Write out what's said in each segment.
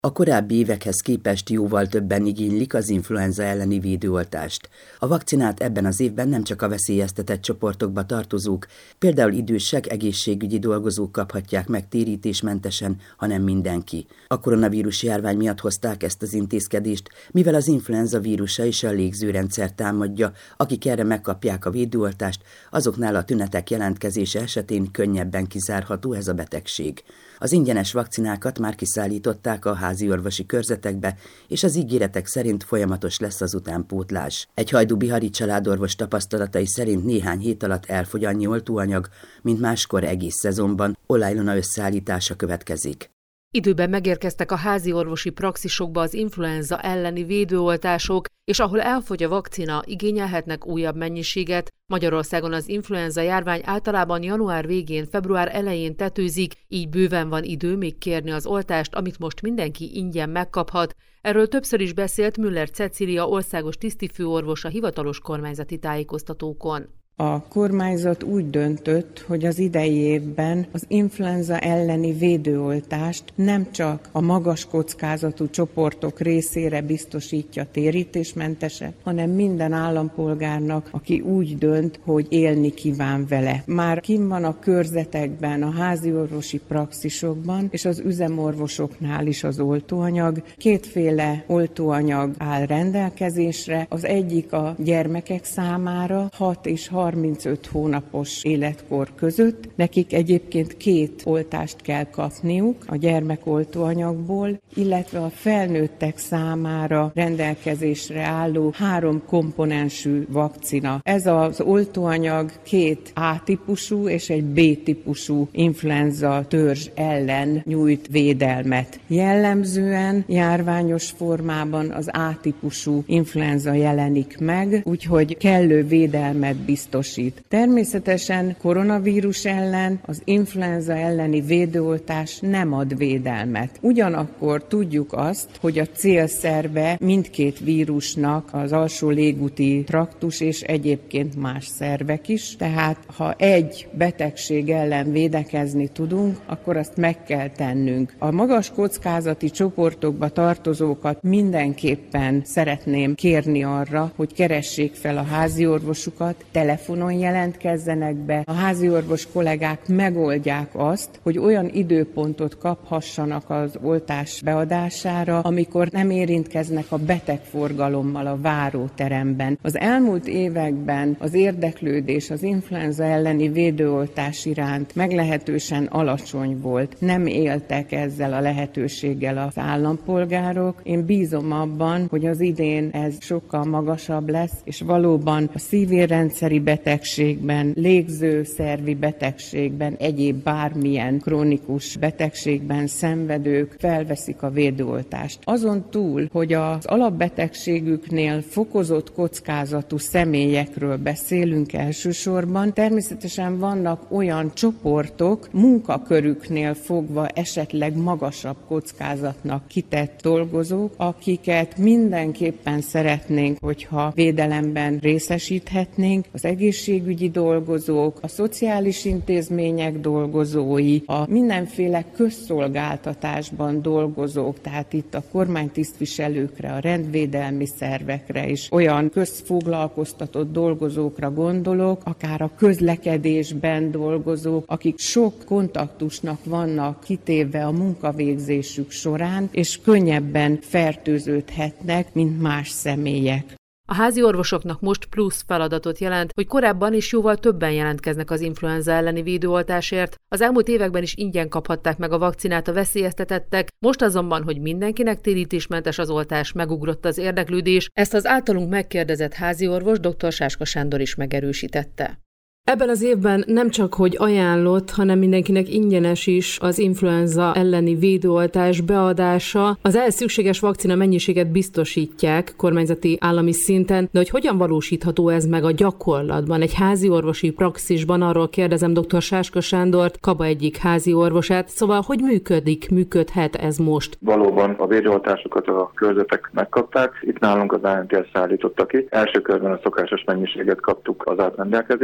A korábbi évekhez képest jóval többen igénylik az influenza elleni védőoltást. A vakcinát ebben az évben nem csak a veszélyeztetett csoportokba tartozók, például idősek, egészségügyi dolgozók kaphatják meg térítésmentesen, hanem mindenki. A koronavírus járvány miatt hozták ezt az intézkedést, mivel az influenza vírusa is a légzőrendszer támadja, akik erre megkapják a védőoltást, azoknál a tünetek jelentkezése esetén könnyebben kizárható ez a betegség. Az ingyenes vakcinákat már kiszállították a háziorvosi körzetekbe, és az ígéretek szerint folyamatos lesz az utánpótlás. Egy hajdúbihari családorvos tapasztalatai szerint néhány hét alatt elfogy annyi oltóanyag, mint máskor egész szezonban. Olaj Ilona összeállítása következik. Időben megérkeztek a háziorvosi praxisokba az influenza elleni védőoltások, és ahol elfogy a vakcina, igényelhetnek újabb mennyiséget. Magyarországon az influenza járvány általában január végén, február elején tetőzik, így bőven van idő még kérni az oltást, amit most mindenki ingyen megkaphat. Erről többször is beszélt Müller Cecília országos tisztifőorvos a hivatalos kormányzati tájékoztatókon. A kormányzat úgy döntött, hogy az idei évben az influenza elleni védőoltást nem csak a magas kockázatú csoportok részére biztosítja térítésmentesen, hanem minden állampolgárnak, aki úgy dönt, hogy élni kíván vele. Már kinn van a körzetekben, a háziorvosi praxisokban és az üzemorvosoknál is az oltóanyag. Kétféle oltóanyag áll rendelkezésre. Az egyik a gyermekek számára 6 és 35 hónapos életkor között. Nekik egyébként 2 oltást kell kapniuk a gyermekoltóanyagból, illetve a felnőttek számára rendelkezésre álló 3 komponensű vakcina. Ez az oltóanyag 2 A-típusú és egy B-típusú influenza törzs ellen nyújt védelmet. Jellemzően járványos formában az A-típusú influenza jelenik meg, úgyhogy kellő védelmet biztosít. Természetesen koronavírus ellen az influenza elleni védőoltás nem ad védelmet. Ugyanakkor tudjuk azt, hogy a célszerve mindkét vírusnak az alsó légúti traktus és egyébként más szervek is. Tehát ha egy betegség ellen védekezni tudunk, akkor azt meg kell tennünk. A magas kockázati csoportokba tartozókat mindenképpen szeretném kérni arra, hogy keressék fel a háziorvosukat, telefonon jelentkezzenek be. A háziorvos kollégák megoldják azt, hogy olyan időpontot kaphassanak az oltás beadására, amikor nem érintkeznek a betegforgalommal a váróteremben. Az elmúlt években az érdeklődés az influenza elleni védőoltás iránt meglehetősen alacsony volt. Nem éltek ezzel a lehetőséggel az állampolgárok. Én bízom abban, hogy az idén ez sokkal magasabb lesz, és valóban a szívérrendszeri betegségben, légzőszervi betegségben, egyéb bármilyen krónikus betegségben szenvedők felveszik a védőoltást. Azon túl, hogy az alapbetegségüknél fokozott kockázatú személyekről beszélünk elsősorban, természetesen vannak olyan csoportok, munkakörüknél fogva esetleg magasabb kockázatnak kitett dolgozók, akiket mindenképpen szeretnénk, hogyha védelemben részesíthetnénk, az egészségügyi dolgozók, a szociális intézmények dolgozói, a mindenféle közszolgáltatásban dolgozók, tehát itt a kormánytisztviselőkre, a rendvédelmi szervekre is, olyan közfoglalkoztatott dolgozókra gondolok, akár a közlekedésben dolgozók, akik sok kontaktusnak vannak kitéve a munkavégzésük során, és könnyebben fertőződhetnek, mint más személyek. A háziorvosoknak most plusz feladatot jelent, hogy korábban is jóval többen jelentkeznek az influenza elleni védőoltásért. Az elmúlt években is ingyen kaphatták meg a vakcinát a veszélyeztetettek, most azonban, hogy mindenkinek térítésmentes az oltás, megugrott az érdeklődés. Ezt az általunk megkérdezett háziorvos dr. Sáska Sándor is megerősítette. Ebben az évben nem csak, hogy ajánlott, hanem mindenkinek ingyenes is az influenza elleni védőoltás beadása. Az ehhez szükséges vakcina mennyiséget biztosítják kormányzati állami szinten, de hogy hogyan valósítható ez meg a gyakorlatban? Egy háziorvosi praxisban, arról kérdezem dr. Sáska Sándort, Kaba egyik háziorvosát, szóval hogy működhet ez most? Valóban a védőoltásokat a körzetek megkapták, itt nálunk az ANTS szállította ki. Első körben a szokásos mennyiséget kaptuk az átrendelkezésre.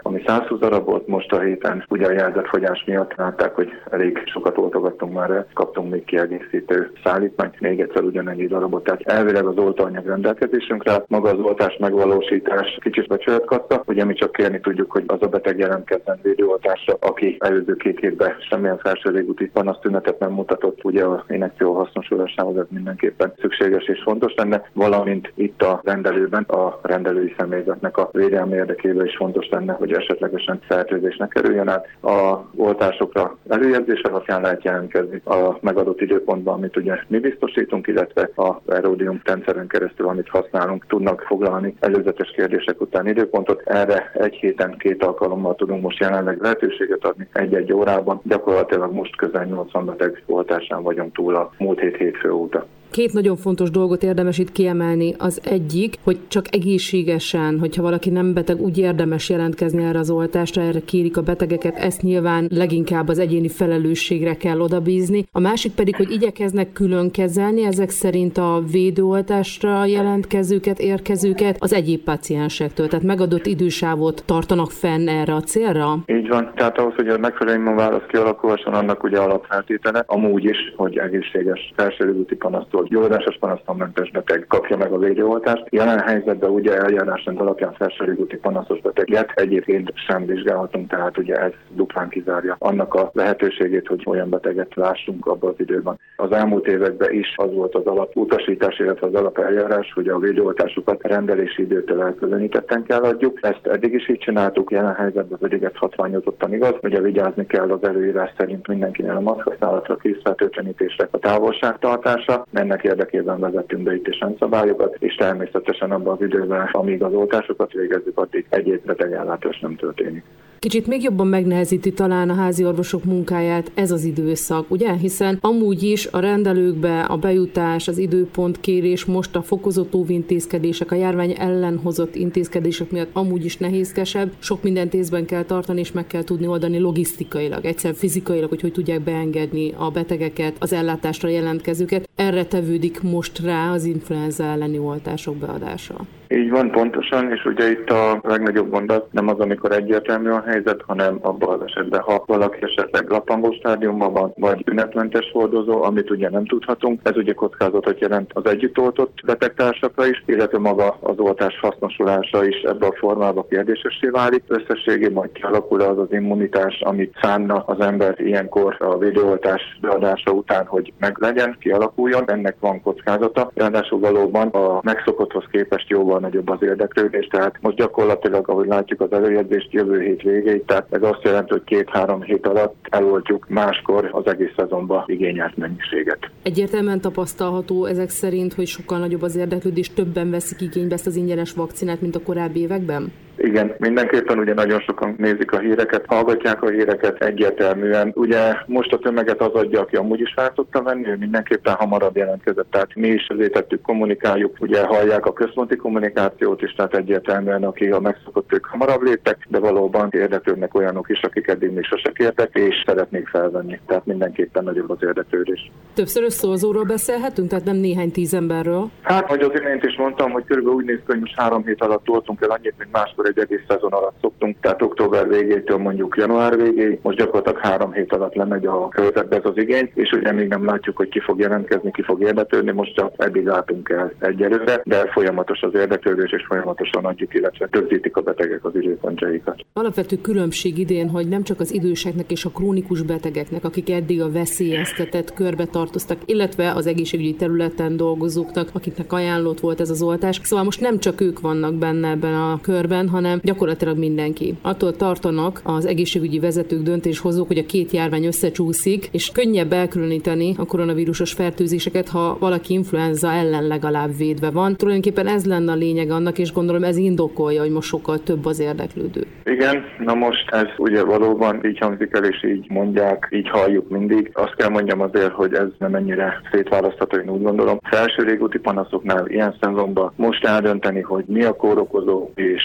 ami 120 darab volt, most a héten ugye a jelzetfogyás miatt látták, hogy elég sokat oltogattunk már el, kaptunk még kiegészítő szállítmányt, még egyszer ugyanennyi darabot, tehát elvileg az oltóanyag rendelkezésünkre, maga az oltás megvalósítás kicsit becsületkatta, ugye mi csak kérni tudjuk, hogy az a beteg jelentkezzen védőoltásra, aki előző 2 hétben semmilyen felső légúti panasztünetet nem mutatott, ugye a injekció hasznosulásához ez mindenképpen szükséges és fontos lenne, valamint itt a rendelőben a rendelői személyzetnek a védelmi érdekében is fontos lenne, hogy esetlegesen fertőzés ne kerüljön át. A oltásokra előjegyzés alapján lehet jelentkezni a megadott időpontban, amit ugye mi biztosítunk, illetve a Aerodium rendszeren keresztül, amit használunk, tudnak foglalni előzetes kérdések után időpontot. Erre egy héten 2 alkalommal tudunk most jelenleg lehetőséget adni 1-1 órában. Gyakorlatilag most közel 80 beteg oltásán vagyunk túl a múlt hét hétfő óta. 2 nagyon fontos dolgot érdemes itt kiemelni. Az egyik, hogy csak egészségesen, hogyha valaki nem beteg, úgy érdemes jelentkezni erre az oltásra, erre kérik a betegeket, ezt nyilván leginkább az egyéni felelősségre kell odabízni. A másik pedig, hogy igyekeznek külön kezelni ezek szerint a védőoltásra jelentkezőket, érkezőket az egyéb paciensektől. Tehát megadott idősávot tartanak fenn erre a célra? Így van, tehát ahhoz, hogy a megfelelő immunválasz kialakulhasson, annak ugye alapfeltétele, amúgy is, hogy egészséges felső légúti panasztól gyulladásos panasztalmentes beteg kapja meg a védőoltást. Jelen helyzetben ugye eljárásrend alapján felső légúti panaszos beteget egyébként sem vizsgálhatunk, tehát ugye ez duplán kizárja annak a lehetőségét, hogy olyan beteget lássunk abban az időben. Az elmúlt években is az volt az alaputasítás, illetve az alapeljárás, hogy a védőoltásokat rendelési időtől elkülönítetten kell adjuk. Ezt eddig is így csináltuk, jelen helyzetben pedig ez hatványozottan igaz. Ugye vigyázni kell az előírás szerint mindenkinél a maszkhasználatra, készfertőtlenítésre, a távolságtartásra. Ennek érdekében vezettünk be itt is rendszabályokat, és természetesen abban az időben, amíg az oltásokat végezzük, addig egyéb betegellátás nem történik. Kicsit még jobban megnehezíti talán a házi orvosok munkáját ez az időszak, ugye? Hiszen amúgy is a rendelőkbe a bejutás, az időpontkérés, most a fokozott óvintézkedések, a járvány ellen hozott intézkedések miatt amúgy is nehézkesebb. Sok mindent észben kell tartani, és meg kell tudni oldani logisztikailag, egyszerűen fizikailag, hogy tudják beengedni a betegeket, az ellátásra jelentkezőket. Erre tevődik most rá az influenza elleni oltások beadása. Így van, pontosan, és ugye itt a legnagyobb mondat nem az, amikor egyértelmű a helyzet, hanem abban az esetben, ha valaki esetleg lappangó stádiumban van, vagy tünetmentes hordozó, amit ugye nem tudhatunk. Ez ugye kockázatot jelent az együtt oltott betegtársakra is, illetve maga az oltás hasznosulása is ebbe a formába kérdésessé válik. Összességében majd kialakul az az immunitás, amit szánna az ember ilyenkor a védőoltás beadása után, hogy meglegyen, kialakuljon. Ennek van kockázata. Ráadásul valóban a megszokotthoz képest jóval nagyobb az érdeklődés, tehát most gyakorlatilag, ahogy látjuk az előjegyzést jövő hét végéig, tehát ez azt jelenti, hogy 2-3 hét alatt eloltjuk máskor az egész szezonban igényelt mennyiséget. Egyértelműen tapasztalható ezek szerint, hogy sokkal nagyobb az érdeklődés, többen veszik igénybe ezt az ingyenes vakcinát, mint a korábbi években? Igen, mindenképpen ugye nagyon sokan nézik a híreket, hallgatják a híreket egyértelműen. Ugye most a tömeget az adja, aki amúgy is fel tudta venni, ő mindenképpen hamarabb jelentkezett, tehát mi is ezért tettük, kommunikáljuk, ugye hallják a központi kommunikációt is, tehát egyértelműen aki a megszokott, ők hamarabb léptek, de valóban érdeklődnek olyanok is, akik eddig még sose kértek, és szeretnék felvenni, tehát mindenképpen nagyobb az érdeklődés. Többször összehozóról beszélhetünk, tehát nem néhány 10 emberről? Hát, hogy az imént is mondtam, hogy körülbelül úgy néz ki, hogy most 3 hét alatt toltunk el annyit, mint máskor egy egész szezon alatt szoktunk, tehát október végétől mondjuk január végéig, most gyakorlatilag 3 hét alatt lemegy a körzetbe ez az igény, és ugye még nem látjuk, hogy ki fog jelentkezni, ki fog érdeklődni, most csak eddig látunk el egyelőre, de folyamatos az érdeklődés, és folyamatosan adjuk, illetve rögzítik a betegek az időpontjaikat. Alapvető különbség idén, hogy nem csak az időseknek és a krónikus betegeknek, akik eddig a veszélyeztetett körbe tartoztak, illetve az egészségügyi területen dolgozóknak, akiknek ajánlott volt ez az oltás. Szóval most nem csak ők vannak benne ebben a körben, hanem gyakorlatilag mindenki. Attól tartanak az egészségügyi vezetők, döntéshozók, hogy a 2 járvány összecsúszik, és könnyebb elkülöníteni a koronavírusos fertőzéseket, ha valaki influenza ellen legalább védve van. Tulajdonképpen ez lenne a lényeg annak, és gondolom ez indokolja, hogy most sokkal több az érdeklődő. Igen, na most ez ugye valóban így hangzik el, és így mondják, így halljuk mindig. Azt kell mondjam azért, hogy ez nem ennyire szétválasztható, én úgy gondolom. Felső légúti panaszoknál ilyen szezonban most eldönteni, hogy mi a kórokozó és mi okozza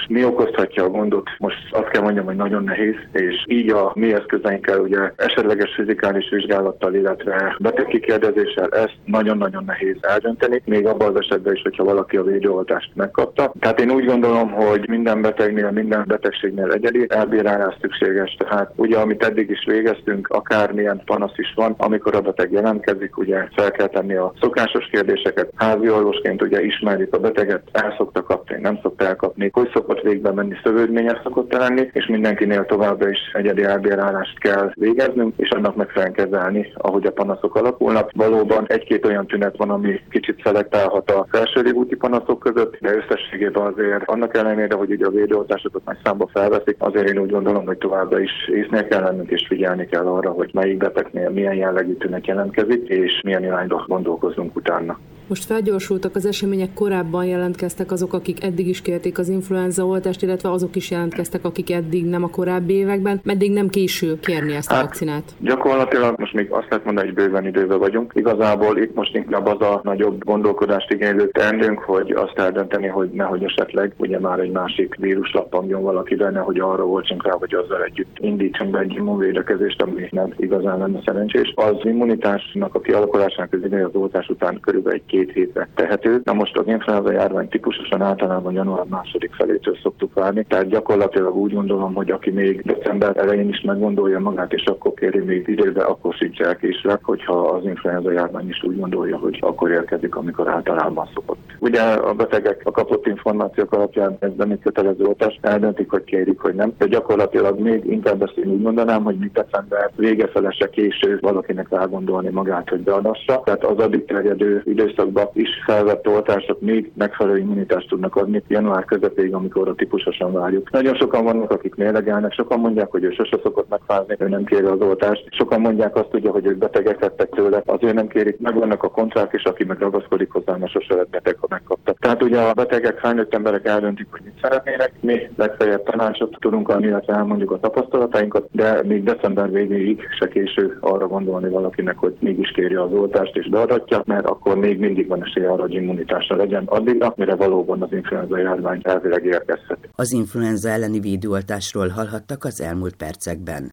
okozhatja a gondot. Most azt kell mondjam, hogy nagyon nehéz, és így a mi eszközeinkkel, ugye esetleges fizikális vizsgálattal, illetve betegkikérdezéssel ezt nagyon-nagyon nehéz eldönteni, még abban az esetben is, hogyha valaki a védőoltást megkapta. Tehát én úgy gondolom, hogy minden betegnél, minden betegségnél egyedi elbírálás szükséges. Tehát ugye, amit eddig is végeztünk, akármilyen panasz is van, amikor a beteg jelentkezik, ugye fel kell tenni a szokásos kérdéseket. Házi orvosként ugye ismerjük a beteget, el szokta kapni, nem szokta elkapni, hogy szokott végbe menni, szövődményes szokott lenni, és mindenkinél továbbra is egyedi elbírálást kell végeznünk, és annak megfelelően kezelni, ahogy a panaszok alakulnak. Valóban egy-két olyan tünet van, ami kicsit szelektálhat a felső légúti panaszok között, de összességében azért annak ellenére, hogy ugye a védőoltásokat nagy számba felveszik, azért én úgy gondolom, hogy továbbra is észnél kell lennünk, és figyelni kell arra, hogy melyik betegnél milyen jellegű tünet jelentkezik, és milyen irányba gondolkozunk utána. Most felgyorsultak az események, korábban jelentkeztek azok, akik eddig is kérték az influenzaoltást, illetve azok is jelentkeztek, akik eddig nem a korábbi években. Meddig nem késő kérni ezt a vakcinát? Gyakorlatilag most még azt lehet mondani, hogy bőven időben vagyunk. Igazából itt most inkább az a nagyobb gondolkodást igénylő teendőnk, hogy azt eldönteni, hogy nehogy esetleg ugye már egy másik vírus lappangjon valakire, nehogy arra voltsunk rá, hogy azzal együtt indítsunk be egy immunvédekezést, ami nem igazán lenne szerencsés. Az immunitásnak a kialakulásának az ideje az oltás után körülbelül 2 hétre tehető. Na most az influenza járvány típusosan általában január 2. felétől szoktuk várni, tehát gyakorlatilag úgy gondolom, hogy aki még december elején is meggondolja magát, és akkor kéri még időbe, akkor sincs elkésve, hogyha az influenza járvány is úgy gondolja, hogy akkor érkezik, amikor általában szokott. Ugye a betegek a kapott információk alapján ezben kötelező oltást eldöntik, hogy kérik, hogy nem. De gyakorlatilag még inkább ezt én úgy mondanám, hogy még december vége fele se késő valakinek rágondolni magát, hogy beadassa. Tehát az addig terjedő időszakban is felvett oltások még megfelelő immunitást tudnak adni január közepéig, amikor a típusosan várjuk. Nagyon sokan vannak, akik mérlegelnek, sokan mondják, hogy ő sose szokott megfázni, ő nem kéri az oltást. Sokan mondják azt, ugye, hogy ők betegek lettek tőle, azért nem kérik, meg vannak a kontrák is, aki meg ragaszkodik hozzá, mert sose lett beteg, ha megkapta. Tehát ugye a betegek, felnőtt emberek eldöntik, hogy mit szeretnének, mi legfeljebb tanácsot tudunk adni, illetve elmondjuk a tapasztalatainkat, de még december végéig se késő arra gondolni valakinek, hogy mégis kéri az oltást és beadatja, mert akkor még mindig van esélye arra, hogy immunitásra legyen addigra, mire valóban az influenza járvány elvileg érkezhet. Az influenza elleni védőoltásról hallhattak az elmúlt percekben.